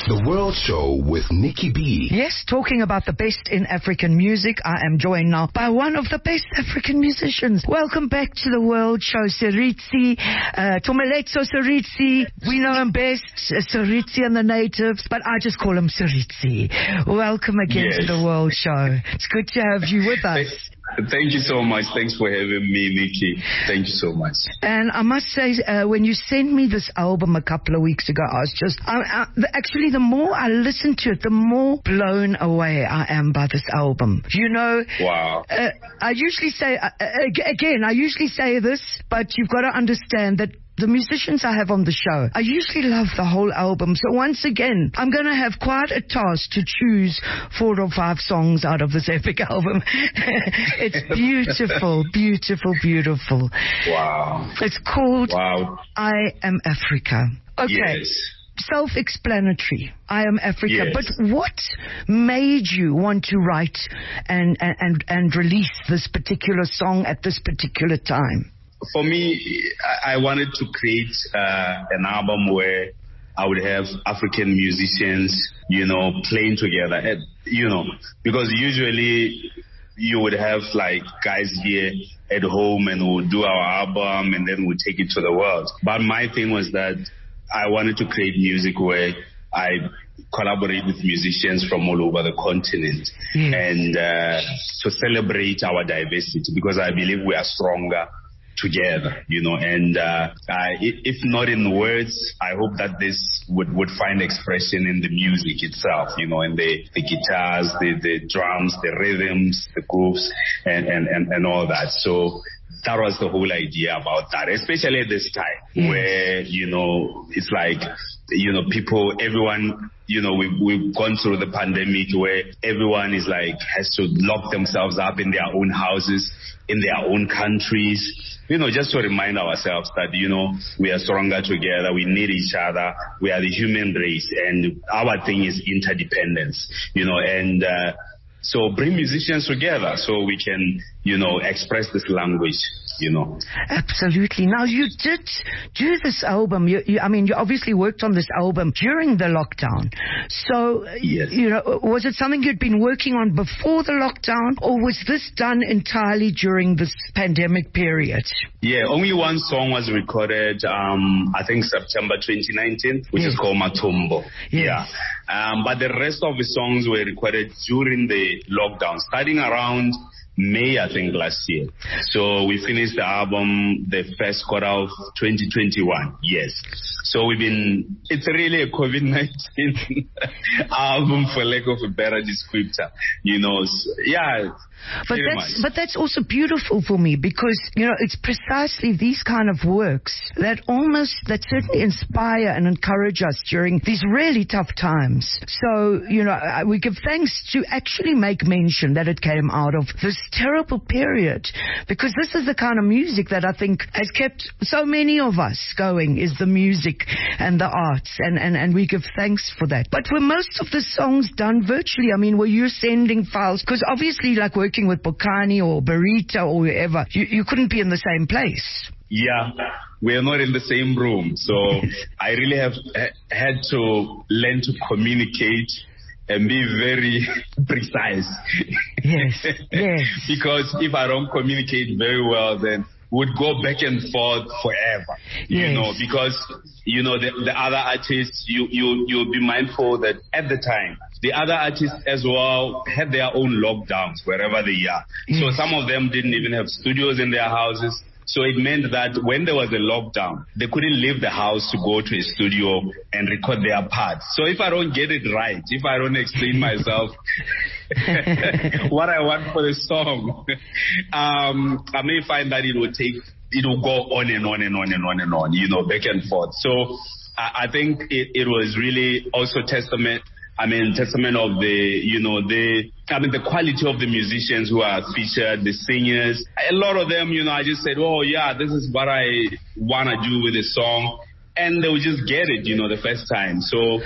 The World Show with Nikki B. Yes, talking about the best in African music, I am joined now by one of the best African musicians. Welcome back to the World Show, Seriti, Tumiletso Seriti. We know him best, Seriti and the Natives, but I just call him Seriti. Welcome again to the World Show. It's good to have you with us. Thank you so much. Thanks for having me, Nikki. Thank you so much. And I must say, when you sent me this album a couple of weeks ago, I was just, actually, the more I listen to it, the more blown away I am by this album. You know, wow. I usually say, again, I usually say this, but you've got to understand that the musicians I have on the show, I usually love the whole album. So once again, I'm going to have quite a task to choose 4 or 5 songs out of this epic album. It's beautiful, beautiful, beautiful. Wow. It's called I Am Africa. Okay. Yes. Self-explanatory. I Am Africa. Yes. But what made you want to write and release this particular song at this particular time? For me, I wanted to create an album where I would have African musicians, playing together. And, because usually you would have like guys here at home and we'll do our album and then we'll take it to the world. But my thing was that I wanted to create music where I collaborate with musicians from all over the continent and to celebrate our diversity, because I believe we are stronger together, and if not in words, I hope that this would find expression in the music itself, in the guitars, the drums, the rhythms, the grooves, and all that. So that was the whole idea about that, especially at this time where, it's like, everyone, we've gone through the pandemic where everyone is like, has to lock themselves up in their own houses, in their own countries, just to remind ourselves that, we are stronger together, we need each other, we are the human race, and our thing is interdependence, and so bring musicians together so we can, express this language, Absolutely. Now, you did do this album. You obviously worked on this album during the lockdown. So, was it something you'd been working on before the lockdown, or was this done entirely during this pandemic period? Yeah, only one song was recorded, I think September 2019, which is called Matumbo. Yes. Yeah. But the rest of the songs were recorded during the lockdown, starting around May, I think, last year. So we finished the album the first quarter of 2021. Yes. So it's really a COVID-19 album, for lack of a better descriptor, But that's also beautiful for me because, it's precisely these kind of works that certainly inspire and encourage us during these really tough times. So, we give thanks to actually make mention that it came out of this terrible period, because this is the kind of music that I think has kept so many of us going, is the music and the arts, and we give thanks for that. But were most of the songs done virtually? Were you sending files? Because obviously, like working with Bokani or Barita or whoever, you couldn't be in the same place. Yeah, we are not in the same room. So I really had to learn to communicate and be very precise. Yes. Because if I don't communicate very well, then would go back and forth forever, because, the other artists, you'll be mindful that at the time, the other artists as well had their own lockdowns wherever they are. So some of them didn't even have studios in their houses. So it meant that when there was a lockdown, they couldn't leave the house to go to a studio and record their parts. So if I don't get it right, if I don't explain myself what I want for the song, I may find that it will go on and on and on and on and on, back and forth. So I think it was really also testament of the quality of the musicians who are featured, the singers. A lot of them, I just said, this is what I want to do with the song. And they would just get it, the first time. So,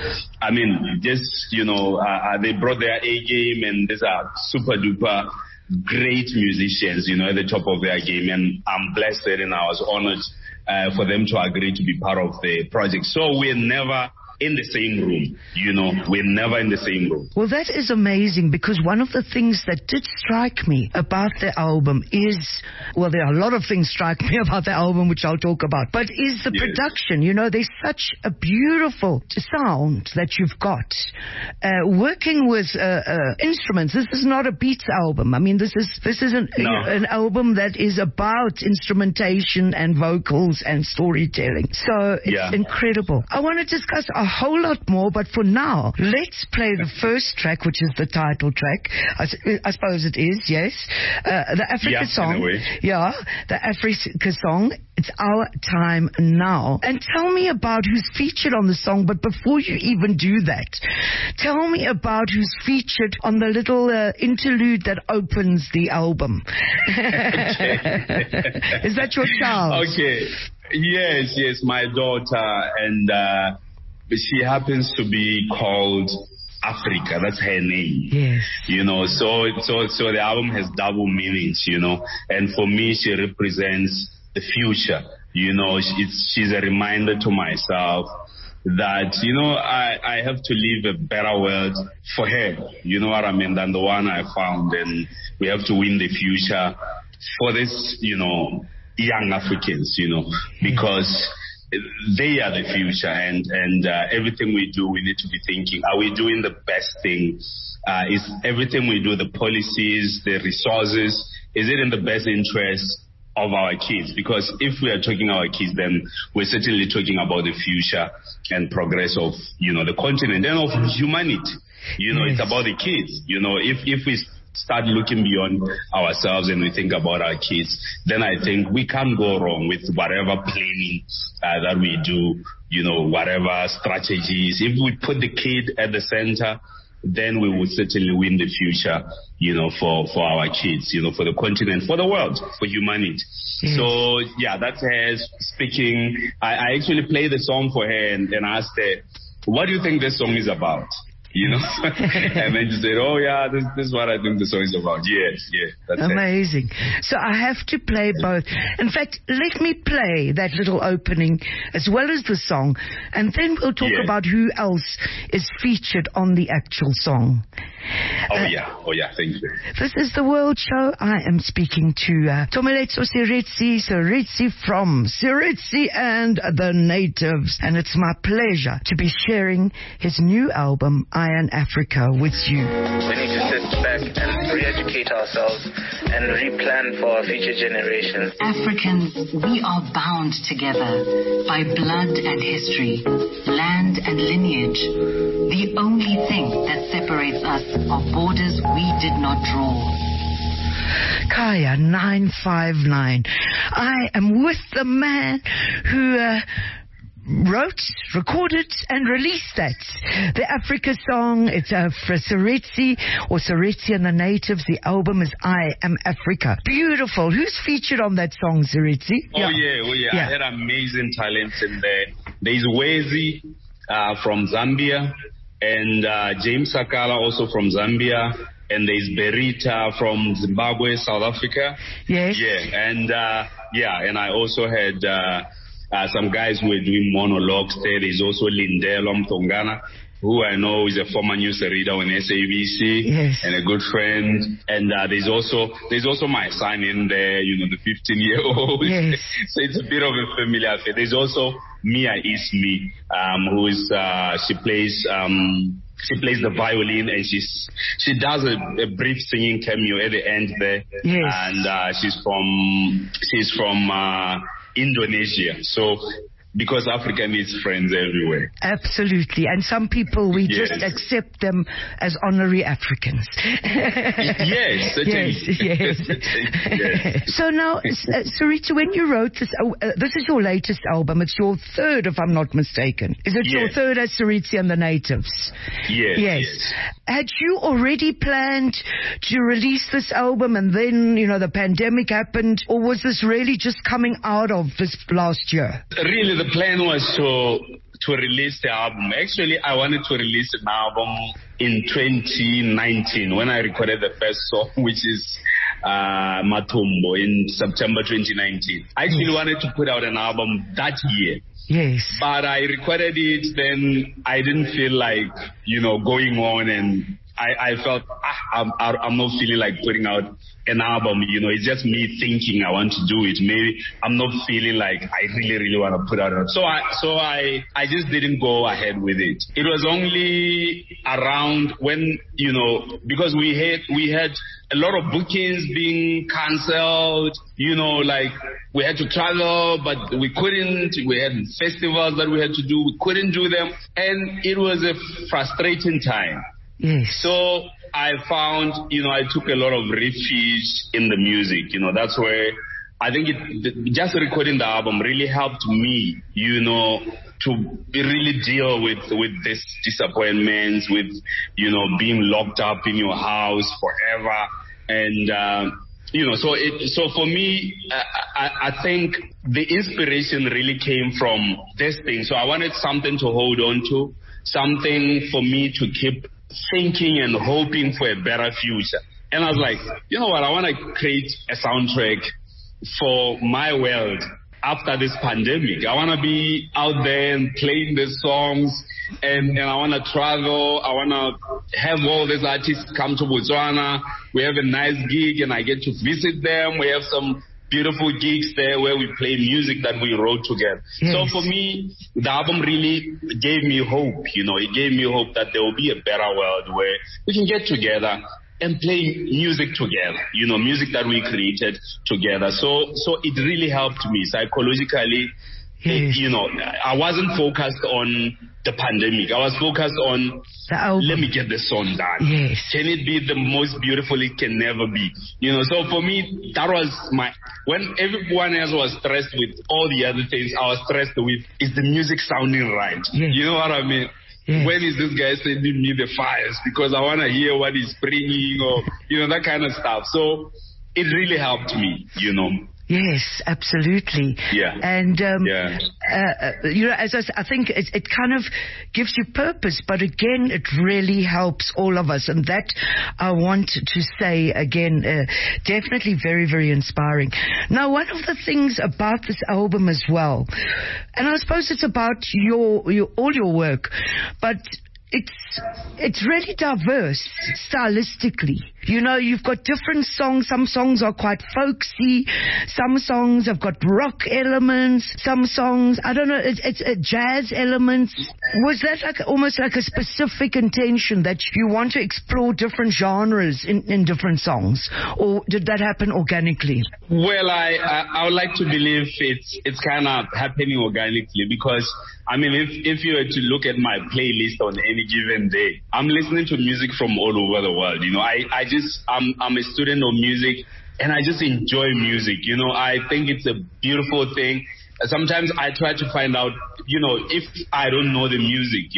they brought their A game, and these are super duper great musicians, at the top of their game. And I'm blessed and I was honored for them to agree to be part of the project. So we're never in the same room. We're never in the same room. Well, that is amazing, because one of the things that did strike me about the album is, well, there are a lot of things strike me about the album, which I'll talk about, but is the production. There's such a beautiful sound that you've got. Working with instruments. This is not a beats album. I mean, this is an album that is about instrumentation and vocals and storytelling. So it's incredible. I want to discuss a whole lot more, but for now, let's play the first track, which is the title track. I suppose it is, yes. The Africa song. Yeah, the Africa song. It's Our Time Now. And tell me about who's featured on the song, but before you even do that, tell me about who's featured on the little interlude that opens the album. Is that your child? Okay. Yes, my daughter, and she happens to be called Africa. That's her name. Yes. So the album has double meanings, and for me, she represents the future. She's a reminder to myself that, I have to leave a better world for her, what I mean, than the one I found. And we have to win the future for this, young Africans, because they are the future, and everything we do, we need to be thinking, are we doing the best thing? Is everything we do, the policies, the resources, is it in the best interest of our kids? Because if we are talking our kids, then we're certainly talking about the future and progress of, the continent and of humanity. It's about the kids. If we start looking beyond ourselves and we think about our kids, then I think we can't go wrong with whatever planning that we do, whatever strategies. If we put the kid at the center, then we will certainly win the future, for our kids, for the continent, for the world, for humanity. Yes. So, that's her speaking. I actually played the song for her and asked her, what do you think this song is about? And then she said, this is what I think the song is about. Yes, that's amazing. So I have to play both. In fact, let me play that little opening as well as the song, and then we'll talk about who else is featured on the actual song. Thank you. This is the World Show. I am speaking to Thomaletso Seretse from Seretse and the Natives, and it's my pleasure to be sharing his new album, Iron Africa, with you. We need to sit back and re-educate ourselves and replan for our future generations. Africans, we are bound together by blood and history, land and lineage. The only thing that separates us are borders we did not draw. Kaya 959. I am with the man who wrote, recorded, and released that. The Africa song, it's for Seretse, or Seretse and the Natives. The album is I Am Africa. Beautiful. Who's featured on that song, Seretse? I had amazing talents in there. There's Wezi from Zambia, and James Sakala also from Zambia, and there's Berita from Zimbabwe, South Africa. Yes. And I also had some guys who were doing monologues there. There's also Lindelo Mtongana, who I know is a former news reader on SABC, and a good friend. And there's also my son in there, the 15-year-old. Yes. So it's a bit of a familiar affair. There's also Mia Ismi, who is she plays the violin, and she does a brief singing cameo at the end there. Yes. And she's from Indonesia. So because Africa needs friends everywhere. Absolutely. And some people, we just accept them as honorary Africans. Yes. So now, Seretse, when you wrote this, this is your latest album. It's your third, if I'm not mistaken. Is it your third as Seretse and the Natives? Yes. Had you already planned to release this album and then, the pandemic happened? Or was this really just coming out of this last year? Really, the plan was to release the album. Actually, I wanted to release an album in 2019 when I recorded the first song, which is Matumbo in September 2019. I actually wanted to put out an album that year. Yes. But I recorded it, then I didn't feel like, going on, and I felt, I'm not feeling like putting out an album, it's just me thinking I want to do it. Maybe I'm not feeling like I really, really want to put out. So I just didn't go ahead with it. It was only around when, because we had a lot of bookings being cancelled, like we had to travel, but we couldn't. We had festivals that we had to do. We couldn't do them. And it was a frustrating time. Yes. So I found, I took a lot of refuge in the music. That's where I think just recording the album really helped me, to really deal with this disappointments, with, being locked up in your house forever. And, so for me, I think the inspiration really came from this thing. So I wanted something to hold on to, something for me to keep thinking and hoping for a better future. And I was like, you know what, I want to create a soundtrack for my world after this pandemic. I want to be out there and playing the songs, and I want to travel. I want to have all these artists come to Botswana. We have a nice gig and I get to visit them. We have some beautiful gigs there where we play music that we wrote together. Yes. So for me, the album really gave me hope, it gave me hope that there will be a better world where we can get together and play music together, music that we created together. So it really helped me psychologically. Yes. I wasn't focused on the pandemic. I was focused on, let me get the song done. Yes. Can it be the most beautiful it can never be? So for me, that was when everyone else was stressed with all the other things, I was stressed with, is the music sounding right? Yes. You know what I mean? Yes. When is this guy sending me the files? Because I want to hear what he's bringing, or, that kind of stuff. So it really helped me, Yes, absolutely. Yeah. And, as I think it kind of gives you purpose, but again, it really helps all of us. And that I want to say again, definitely very, very inspiring. Now, one of the things about this album as well, and I suppose it's about all your work, but it's really diverse stylistically. You've got different songs. Some songs are quite folksy. Some songs have got rock elements. Some songs, I don't know, it's jazz elements. Was that almost like a specific intention that you want to explore different genres in different songs? Or did that happen organically? Well, I would like to believe it's kind of happening organically, because if you were to look at my playlist on any given day, I'm listening to music from all over the world. I'm a student of music, and I just enjoy music. I think it's a beautiful thing. Sometimes I try to find out, if I don't know the music,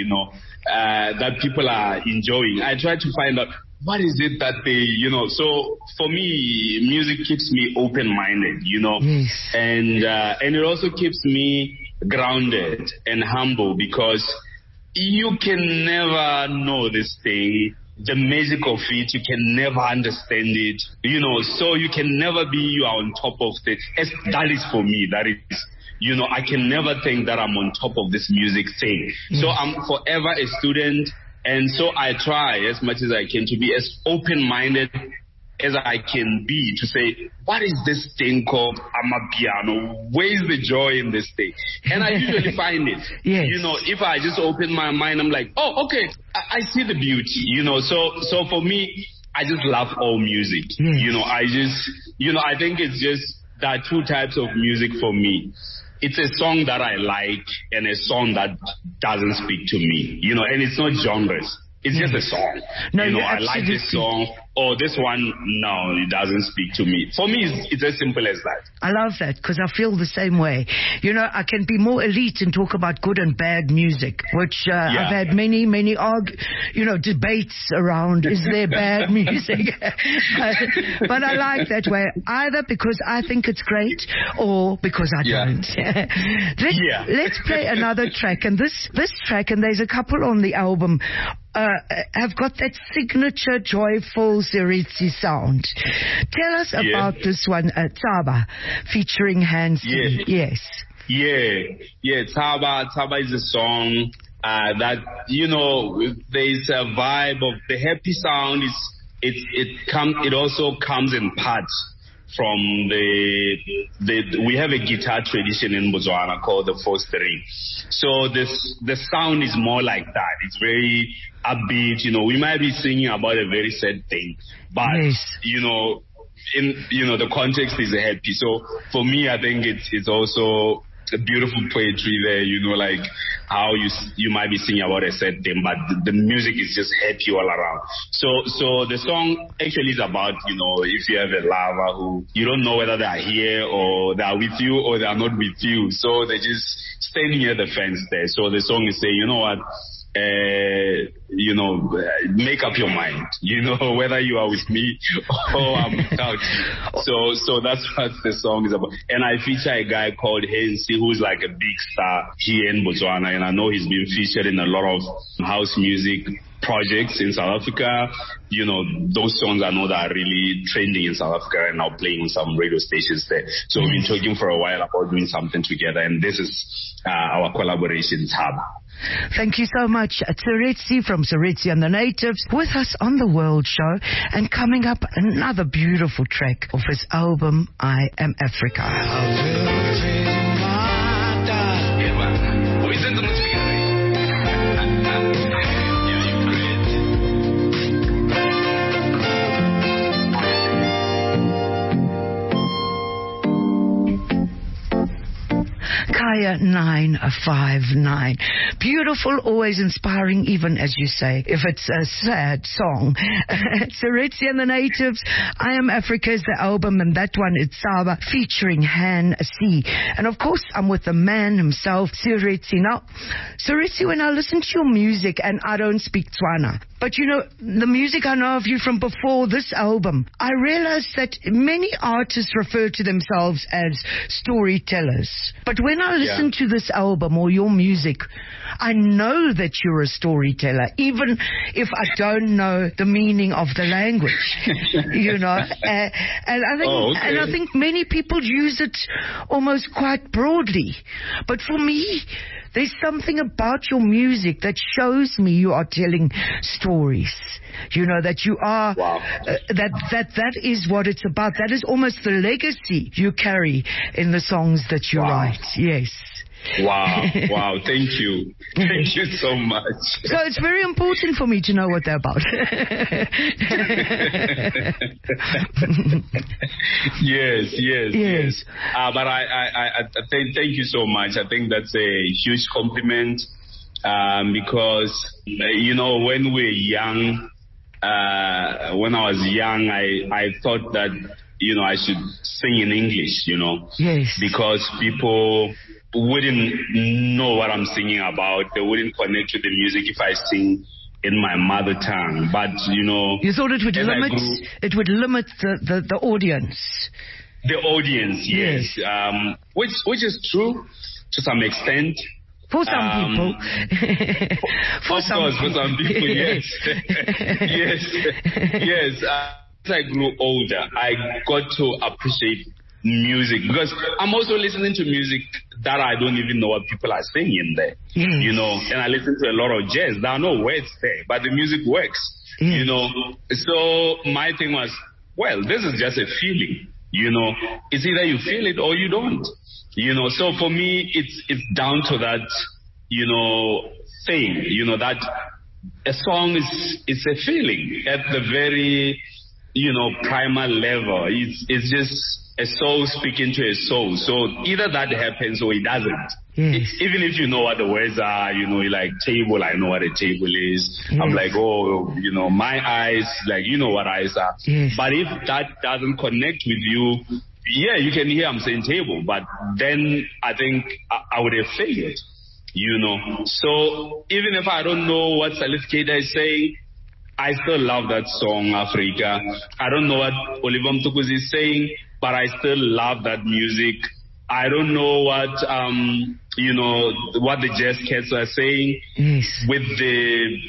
that people are enjoying, I try to find out what is it that they, so for me, music keeps me open-minded, Yes. And it also keeps me grounded and humble, because you can never know this thing, the magic of it. You can never understand it, so you can never be you are on top of it. That is for me, that is, I can never think that I'm on top of this music thing. So I'm forever a student, and so I try as much as I can to be as open-minded as I can be, to say, what is this thing called Amapiano? Where is the joy in this thing? And I usually find it. Yes. If I just open my mind, I'm like, oh, okay, I see the beauty, So for me, I just love all music. Yes. I think it's just, there are two types of music for me. It's a song that I like and a song that doesn't speak to me, and it's not genres. It's just a song. No, I like this song. Oh, this one, no, it doesn't speak to me. For me, it's as simple as that. I love that, because I feel the same way. I can be more elite and talk about good and bad music, which I've had many debates around. Is there bad music? But I like that way, either because I think it's great or because I don't. Let's play another track. And this track, and there's a couple on the album, have got that signature joyful beautiful Seretse sound. Tell us about this one, Tsaba, featuring Hansi. Yes. Yeah. Tsaba is a song that, you know, there's a vibe of the happy sound. It also comes in parts from we have a guitar tradition in Botswana called the 4-string. So the sound is more like that. It's very upbeat. You know, we might be singing about a very sad thing, but you know, the context is happy. So for me, I think it's also a beautiful poetry there, you know, like how you might be singing about a sad thing, but the music is just happy all around. So the song actually is about, you know, if you have a lover who you don't know whether they are here or they are with you or they are not with you, so they're just standing near the fence there. So the song is saying, you know what, you know, make up your mind, you know, whether you are with me or I'm without you. So that's what the song is about. And I feature a guy called Hansi, who's like a big star here in Botswana, and I know he's been featured in a lot of house music projects in South Africa. You know, those songs I know that are really trending in South Africa and now playing on some radio stations there. So we've been talking for a while about doing something together, and this is our collaboration, Tsaba. Thank you so much, Seretse from Seretse and the Natives, with us on the World Show, and coming up another beautiful track of his album, I Am Africa. Kaya 959. Beautiful, always inspiring, even as you say, if it's a sad song. Seretse and the Natives, I Am Africa is the album, and that one is Tsaba featuring Hansi. And of course, I'm with the man himself, Seretse. Now, Seretse, when I listen to your music, and I don't speak Tswana, but you know, the music I know of you from before this album, I realized that many artists refer to themselves as storytellers. But when I listen to this album or your music, I know that you're a storyteller, even if I don't know the meaning of the language, you know. And I think many people use it almost quite broadly. But for me, there's something about your music that shows me you are telling stories. You know, that you are, that is what it's about. That is almost the legacy you carry in the songs that you write. Yes. Wow. Thank you. Thank you so much. So it's very important for me to know what they're about. Yes. But I thank you so much. I think that's a huge compliment, because, you know, when we're young, when I was young, I thought that, you know, I should sing in English, you know. Yes. Because people wouldn't know what I'm singing about. They wouldn't connect to the music if I sing in my mother tongue. But, you know, you thought it would limit the audience. The audience, yes. Which is true to some extent. For some people. For some people, yes. Yes. As I grew older, I got to appreciate music, because I'm also listening to music that I don't even know what people are singing there, you know, and I listen to a lot of jazz. There are no words there, but the music works, you know. So my thing was, well, this is just a feeling, you know. It's either you feel it or you don't, you know. So for me, it's down to that, you know, thing, you know, that a song is a feeling at the very, you know, primal level. It's just a soul speaking to a soul. So either that happens or it doesn't. Yes. Even if you know what the words are, you know, like table, I know what a table is. Yes. I'm like, oh, you know, my eyes, like, you know what eyes are. Yes. But if that doesn't connect with you, yeah, you can hear I'm saying table, but then I think I would have failed, you know. So even if I don't know what Salif Keita is saying, I still love that song, Africa. I don't know what Oliver Mtukudzi is saying, but I still love that music. I don't know what, you know, what the Jazz Cats are saying with the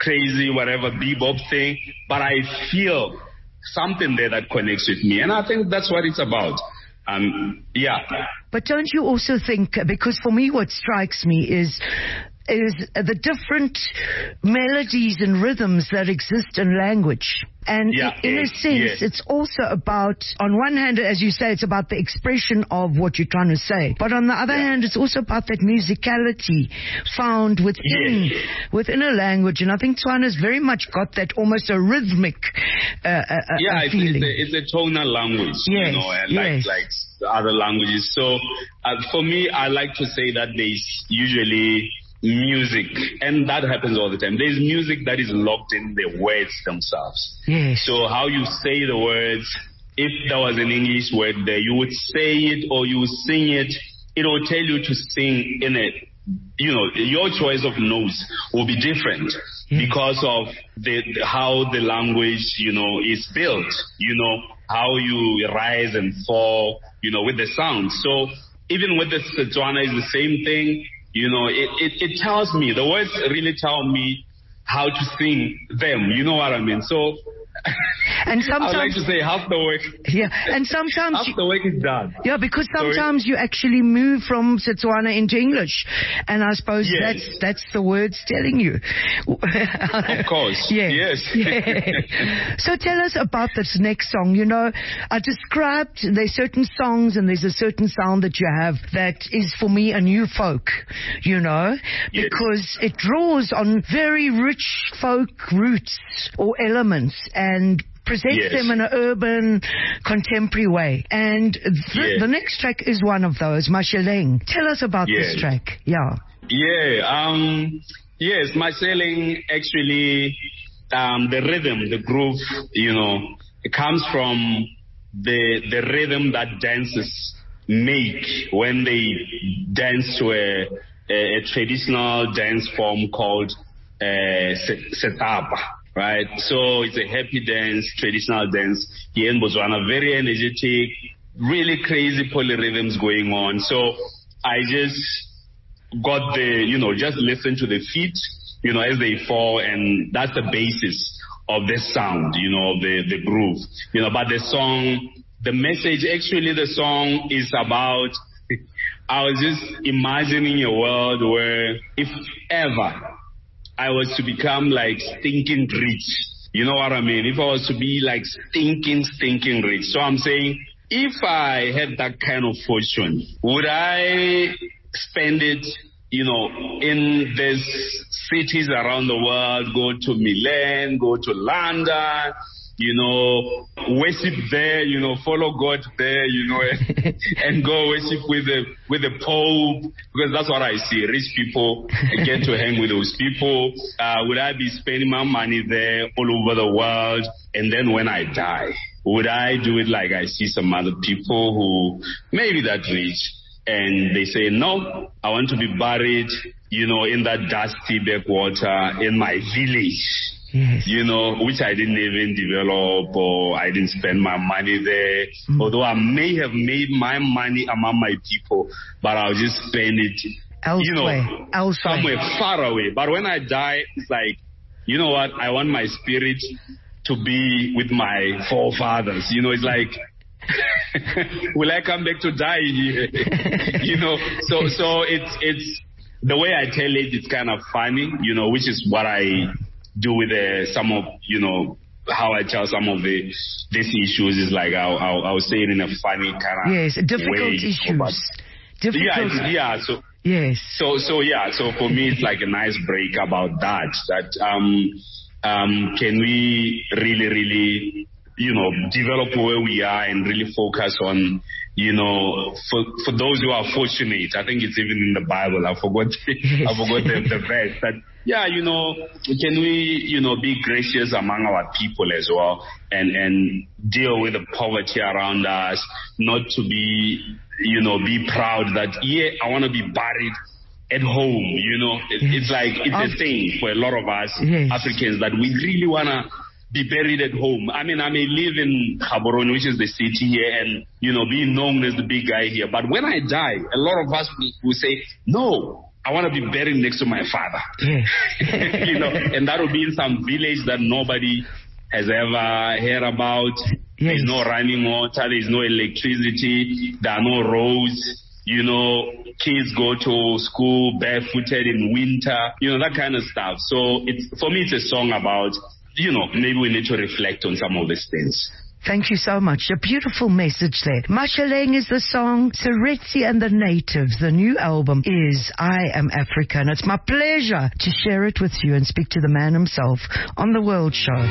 crazy, whatever, bebop thing, but I feel something there that connects with me. And I think that's what it's about. Yeah. But don't you also think, because for me what strikes me is the different melodies and rhythms that exist in language. And in a sense, it's also about, on one hand, as you say, it's about the expression of what you're trying to say. But on the other hand, it's also about that musicality found within a language. And I think Tswana's very much got that almost a rhythmic feeling. It's a tonal language, you know, and like other languages. So for me, I like to say that there's usually music, and that happens all the time. There's music that is locked in the words themselves. Yes. So how you say the words, if there was an English word there, you would say it or you would sing it. It will tell you to sing in it. You know, your choice of notes will be different because of how the language, you know, is built. You know, how you rise and fall, you know, with the sound. So even with the Setswana is the same thing. You know, it tells me, the words really tell me how to sing them. You know what I mean? So, and sometimes, I like to say half the work. Yeah, and sometimes half the work is done. Yeah, because sometimes you actually move from Setswana into English, and I suppose that's the words telling you. Of course. Yes. So tell us about this next song. You know, I described there's certain songs and there's a certain sound that you have that is for me a new folk. You know, because it draws on very rich folk roots or elements and presents them in an urban, contemporary way. And the next track is one of those, Masheleng. Tell us about this track. Yes, Masheleng actually, the rhythm, the groove, you know, it comes from the rhythm that dancers make when they dance to a traditional dance form called Setapa. Right, so it's a happy dance, traditional dance here in Botswana, very energetic, really crazy polyrhythms going on. So I just got just listen to the feet, you know, as they fall, and that's the basis of this sound, you know, the groove, you know. But the song, the message, actually, the song is about. I was just imagining a world where, if ever I was to become like stinking rich. You know what I mean? If I was to be like stinking rich. So I'm saying, if I had that kind of fortune, would I spend it, you know, in these cities around the world, go to Milan, go to London, you know, worship there, you know, follow God there, you know, and go worship with the Pope, because that's what I see. Rich people get to hang with those people. Would I be spending my money there all over the world? And then when I die, would I do it like I see some other people who maybe that rich, and they say, no, I want to be buried, you know, in that dusty backwater in my village. Yes. You know, which I didn't even develop, or I didn't spend my money there. Although I may have made my money among my people, but I'll just spend it elsewhere, somewhere far away. But when I die, it's like, you know what? I want my spirit to be with my forefathers. You know, it's like, will I come back to die here? You know, so it's the way I tell it. It's kind of funny, you know, which is what I do with some of, you know, how I tell some of these issues is like I'll say it in a funny kind of difficult way. issues. So for me it's like a nice break about that can we really, you know, develop where we are and really focus on, you know, for those who are fortunate. I think it's even in the Bible. I forgot the verse that. Yeah, you know, can we, you know, be gracious among our people as well and deal with the poverty around us, not to be, you know, be proud that, I want to be buried at home, you know. It's like, it's a thing for a lot of us Africans that we really want to be buried at home. I mean, I may live in Gaborone, which is the city here, and, you know, be known as the big guy here. But when I die, a lot of us will say, no, I want to be buried next to my father. Yeah. You know, and that will be in some village that nobody has ever heard about. Yes. There's no running water, there's no electricity, there are no roads. You know, kids go to school barefooted in winter, you know, that kind of stuff. So for me, it's a song about, you know, maybe we need to reflect on some of these things. Thank you so much. A beautiful message there. Mashaleng is the song. Seretse and the Natives. The new album is I Am Africa. And it's my pleasure to share it with you and speak to the man himself on The World Show.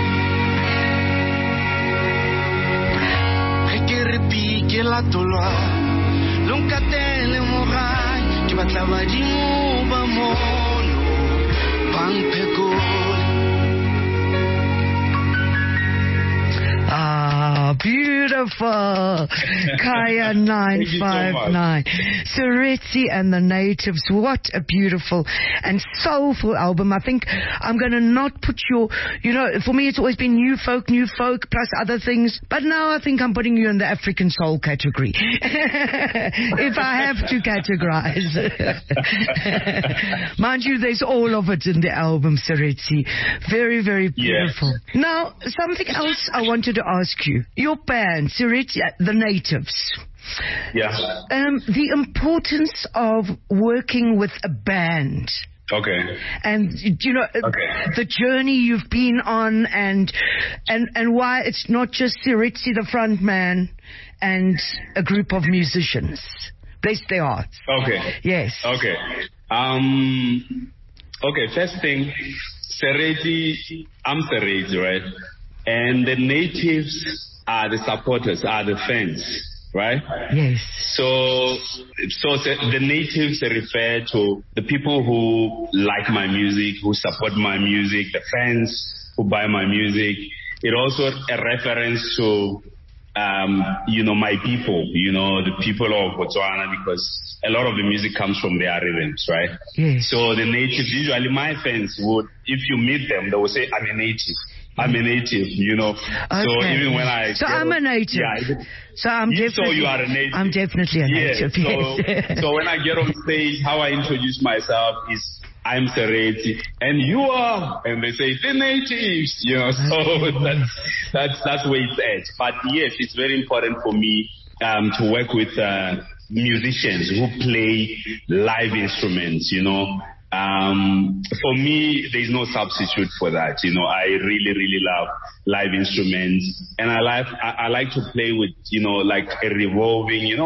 Ah, beautiful. Kaya 959. Seretse and the Natives. What a beautiful and soulful album. I think I'm going to not put your, you know, for me it's always been new folk, plus other things. But now I think I'm putting you in the African soul category. If I have to categorize. Mind you, there's all of it in the album, Seretse. Very, very beautiful. Yes. Now, something else I wanted to ask you. Your band, Seretse, the Natives. Yeah. The importance of working with a band. Okay. And, you know, the journey you've been on and why it's not just Seretse, the front man, and a group of musicians. Bless their hearts. Okay. Yes. Okay. Okay, first thing, Seretse, I'm Seretse, right? And the Natives are the supporters, are the fans, right? Yes. So the Natives refer to the people who like my music, who support my music, the fans who buy my music. It also a reference to, you know, my people, you know, the people of Botswana, because a lot of the music comes from their rhythms, right? Yes. So the Natives, usually my fans would, if you meet them, they will say, I'm a native. I'm a native, you know. Okay. So even when I'm a native. Yeah. So you are a native. I'm definitely a native. Yes. So when I get on stage, how I introduce myself is I'm Seretse, and you are, and they say the Natives, you know. So that's where it's at. But yes, it's very important for me to work with musicians who play live instruments, you know. For me, there's no substitute for that. You know, I really, really love live instruments, and I like to play with, you know, like a revolving, a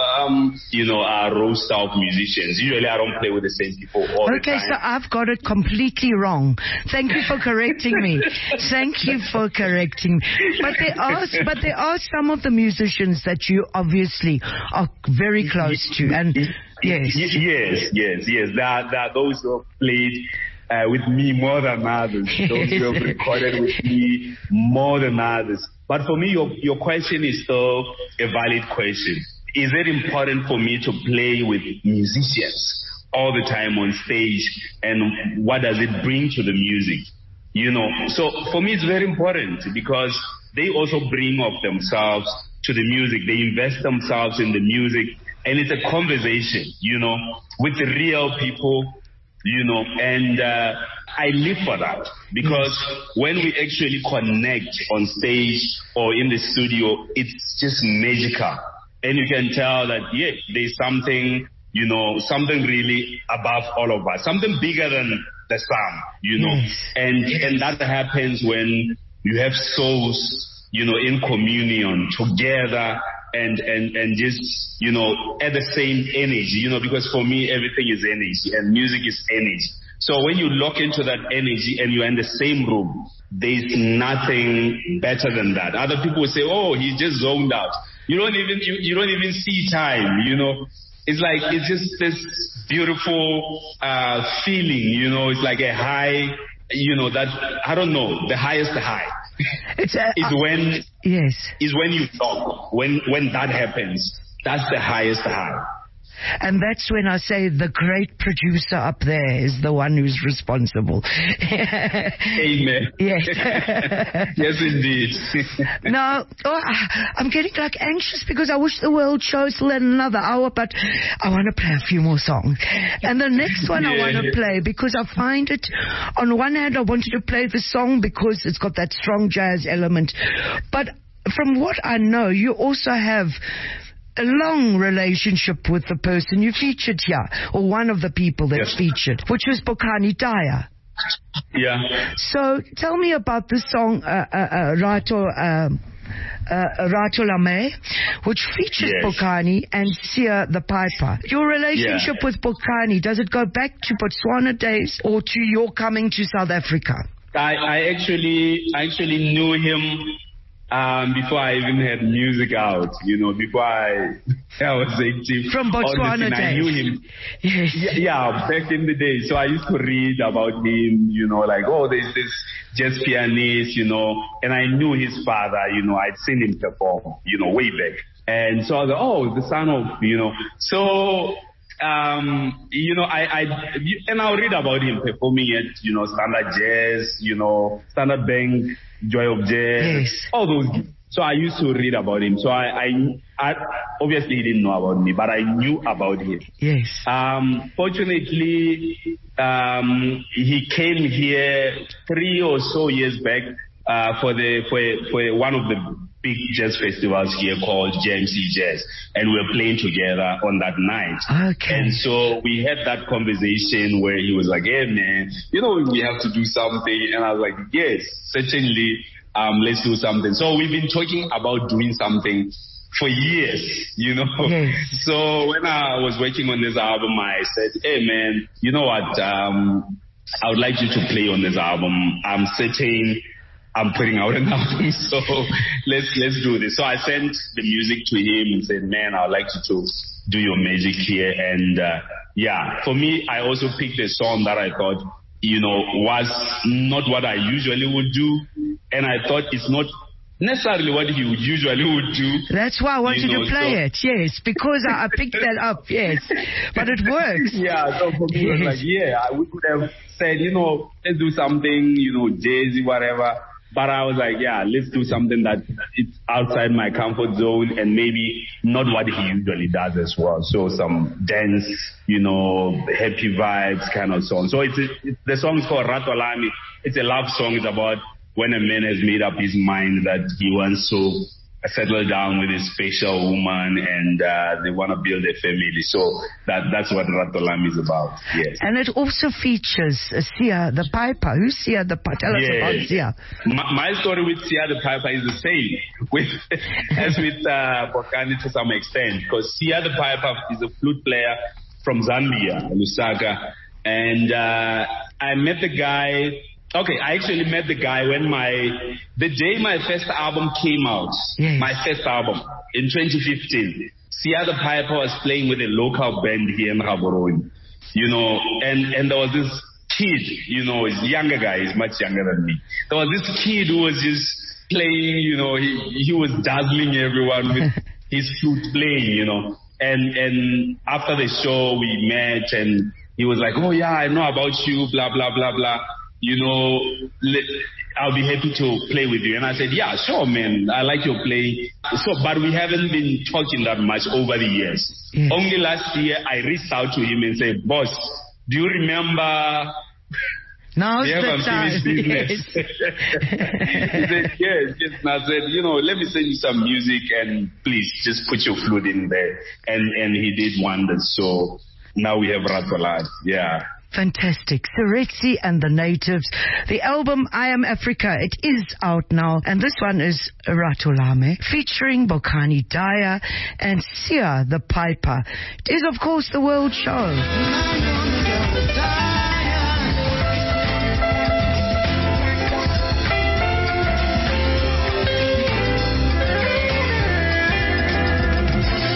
roster of musicians. Usually, I don't play with the same people all the time. Okay, so I've got it completely wrong. Thank you for correcting me. Thank you for correcting me. But there are some of the musicians that you obviously are very close to, and. Yes. There are those who have played with me more than others. Those who have recorded with me more than others. But for me, your question is still a valid question. Is it important for me to play with musicians all the time on stage? And what does it bring to the music? You know, so for me, it's very important because they also bring of themselves to the music. They invest themselves in the music. And it's a conversation, you know, with the real people, you know, and I live for that because when we actually connect on stage or in the studio, it's just magical. And you can tell that, yeah, there's something, you know, something really above all of us, something bigger than the sun, you know. Yes. And that happens when you have souls, you know, in communion together. And just, you know, at the same energy, you know, because for me, everything is energy and music is energy. So when you lock into that energy and you're in the same room, there's nothing better than that. Other people will say, oh, he's just zoned out. You don't even see time, you know. It's like, it's just this beautiful feeling, you know. It's like a high, you know, that, I don't know, the highest high. Is when you talk. When that happens, that's the highest high. And that's when I say the great producer up there is the one who's responsible. Amen. Yes. Yes, indeed. Now, I'm getting like anxious because I wish the world show still had another hour, but I want to play a few more songs. And the next one I want to play, because I find it, on one hand, I wanted to play the song because it's got that strong jazz element. But from what I know, you also have a long relationship with the person you featured here, or one of the people that featured, which was Bokani Daya. Yeah. So tell me about the song Rato Lame, which features Bokani and Sia the Piper. Your relationship with Bokani, does it go back to Botswana days or to your coming to South Africa? I actually knew him before I even had music out, before I was active. From Botswana days. I knew him. Yes. Yeah, back in the day. So I used to read about him, there's this jazz pianist, and I knew his father, I'd seen him perform, way back. And so I was like, the son of, so, and I'll read about him performing at, Standard Jazz, Standard Bank, Joy of Jazz, all those. So I used to read about him. So I obviously he didn't know about me, but I knew about him. Yes. Fortunately, he came here 3 or so years back for one of the big jazz festivals here called JMC Jazz, and we were playing together on that night. Okay. And so we had that conversation where he was like, "Hey man, we have to do something," and I was like, "Yes, certainly, let's do something." So we've been talking about doing something for years, Yes. So when I was working on this album, I said, "Hey man, you know what? I would like you to play on this album. I'm certain I'm putting out an album, so let's do this." So I sent the music to him and said, "Man, I'd like you to do your magic here." And for me, I also picked a song that I thought, was not what I usually would do, and I thought it's not necessarily what he usually would do. That's why I wanted to play it, yes, because I picked that up, yes. But it works. Yeah, so for me, it was like, we could have said, let's do something, jazzy, whatever. But I was like, let's do something that it's outside my comfort zone and maybe not what he usually does as well. So some dance, happy vibes kind of song. So the song is called Rato Lame. It's a love song. It's about when a man has made up his mind that he wants to settle down with his special woman and they want to build a family. So that's what Rato Lame is about. Yes. And it also features Sia the Piper. Who's Sia the Piper? Tell us about Sia. My story with Sia the Piper is the same as with Bokani to some extent, because Sia the Piper is a flute player from Zambia, Lusaka, and I met the guy. Okay, I actually met the guy when the day my first album came out, my first album in 2015. Sia the Piper was playing with a local band here in Gaborone, and there was this kid, he's a younger guy, he's much younger than me. There was this kid who was just playing, he was dazzling everyone with his flute playing, and after the show we met and he was like, "Oh yeah, I know about you, blah, blah, blah, blah. I'll be happy to play with you." And I said, "Yeah, sure, man. I like your play." But we haven't been talking that much over the years. Yes. Only last year, I reached out to him and said, "Boss, do you remember now's the time?" Yes. He said, yes. And I said, let me send you some music and please just put your flute in there. And he did wonders. So now we have Rato Lame. Yeah. Fantastic. Seretse and the Natives. The album I Am Africa, it is out now. And this one is Rato Lame, featuring Bokani Daya and Sia the Piper. It is, of course, the World Show.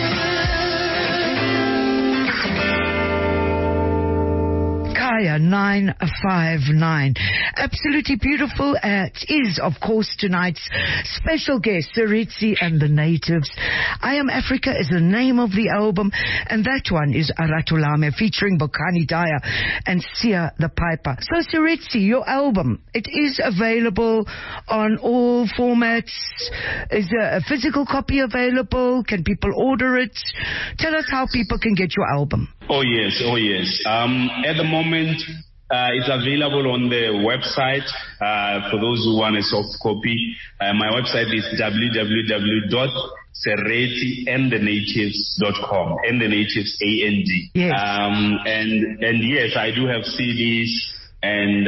Kaya 9 959. Absolutely beautiful. It is, of course, tonight's special guest, Seretse and the Natives. I Am Africa is the name of the album, and that one is Aratulame, featuring Bokani Daya and Sia the Piper. So, Seretse, your album, it is available on all formats. Is there a physical copy available? Can people order it? Tell us how people can get your album. Oh yes. At the moment, it's available on the website for those who want a soft copy. My website is www.seretseandthenatives.com. And the Natives, A-N-D. Yes. And yes, I do have CDs. And,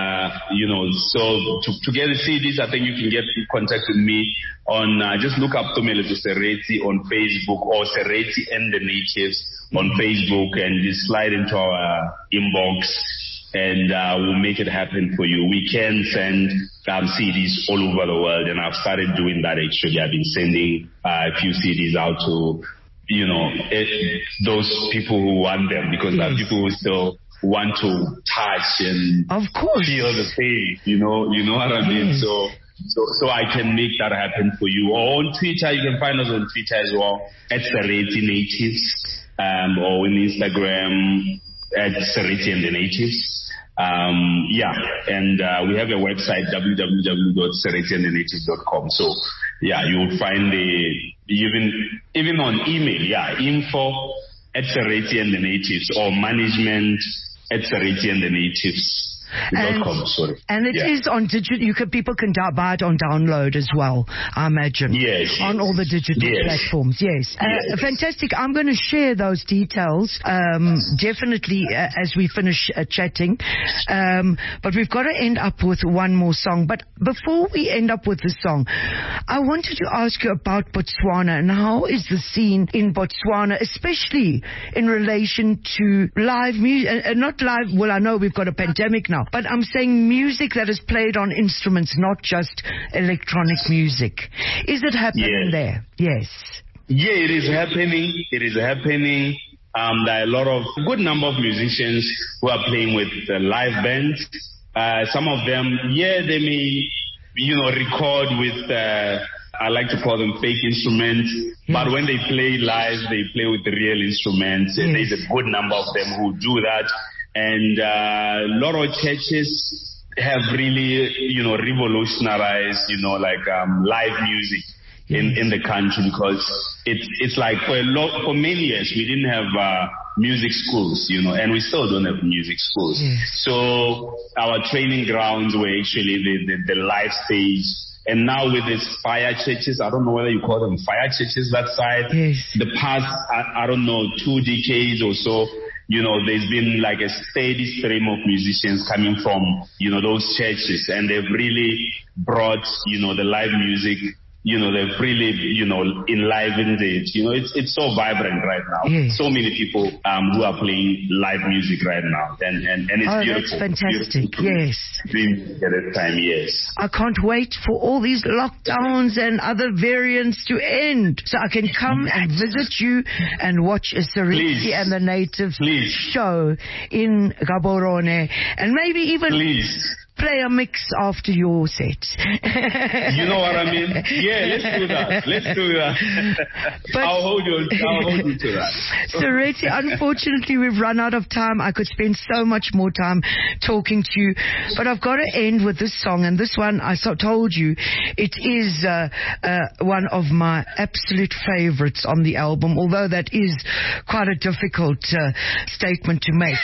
so to get the CDs, I think you can get in contact with me on, just look up Tumeletu Seretse on Facebook, or Seretse and the Natives on Facebook, and just slide into our inbox, and we'll make it happen for you. We can send CDs all over the world, and I've started doing that actually. I've been sending a few CDs out to, those people who want them, because there are people who still want to touch and of course feel the pain, you know what I mean? So I can make that happen for you. Or on Twitter, you can find us on Twitter as well, at Seretse Natives, or on Instagram at Seretse and the Natives. And we have a website, www.seretseandthenatives.com. So you will find even on email, info at Seretse and the Natives, or management at Seretse and the Natives. And it is on digital. People can buy it on download as well, I imagine. Yes. On all the digital platforms. Yes. Fantastic. I'm going to share those details definitely as we finish chatting. But we've got to end up with one more song. But before we end up with the song, I wanted to ask you about Botswana, and how is the scene in Botswana, especially in relation to live music, not live. Well, I know we've got a pandemic now, but I'm saying music that is played on instruments, not just electronic music. Is it happening there? Yes. Yeah, it is happening. There are a good number of musicians who are playing with live bands. Some of them, they may, record with, I like to call them fake instruments. Yes. But when they play live, they play with the real instruments. Yes. There's a good number of them who do that. And a lot of churches have really, revolutionized, live music in the country, because it's like for many years we didn't have music schools, and we still don't have music schools. Yes. So our training grounds were actually the live stage. And now with these fire churches, I don't know whether you call them fire churches that side. Yes. The past, I don't know, 2 decades or so, there's been like a steady stream of musicians coming from, those churches, and they've really brought, the live music, they've really, enlivened it. It's so vibrant right now. Yes. So many people who are playing live music right now, and it's beautiful. That's fantastic. Yes. At that time, yes. I can't wait for all these lockdowns and other variants to end, so I can come and visit you and watch a Seretse and the Natives show in Gaborone, and maybe even play a mix after your set. You know what I mean? Yeah, let's do that. But I'll hold you to that. Seretse, unfortunately, we've run out of time. I could spend so much more time talking to you, but I've got to end with this song, and this one, I told you, it is one of my absolute favorites on the album, although that is quite a difficult statement to make.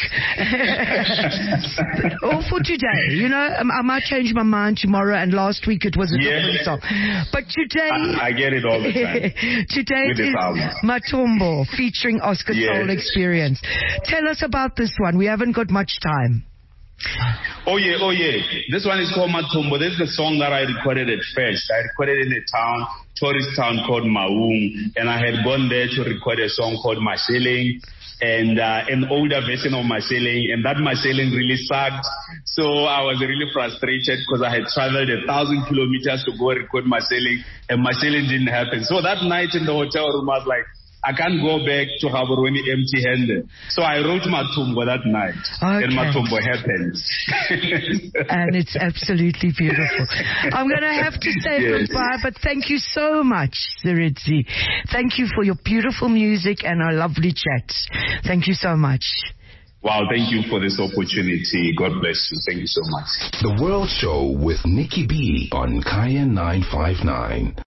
Or for today, I might change my mind tomorrow, and last week it was a different song. But today... I get it all the time. Today it is Matombo, featuring Oscar Soul Experience. Tell us about this one. We haven't got much time. Oh yeah. This one is called Matombo. This is the song that I recorded at first. I recorded in a tourist town called Maung, and I had gone there to record a song called Masheleng, and an older version of Masheleng, and that Masheleng really sucked. So I was really frustrated because I had traveled 1,000 kilometers to go record Masheleng, and Masheleng didn't happen. So that night in the hotel room, I was like, I can't go back to Gaborone empty-handed. So I wrote Matumbo that night. Okay. And Matumbo happened. And it's absolutely beautiful. I'm going to have to say goodbye, but thank you so much, Seretse. Thank you for your beautiful music and our lovely chats. Thank you so much. Wow, thank you for this opportunity. God bless you. Thank you so much. The World Show with Nikki B on Kaya 959.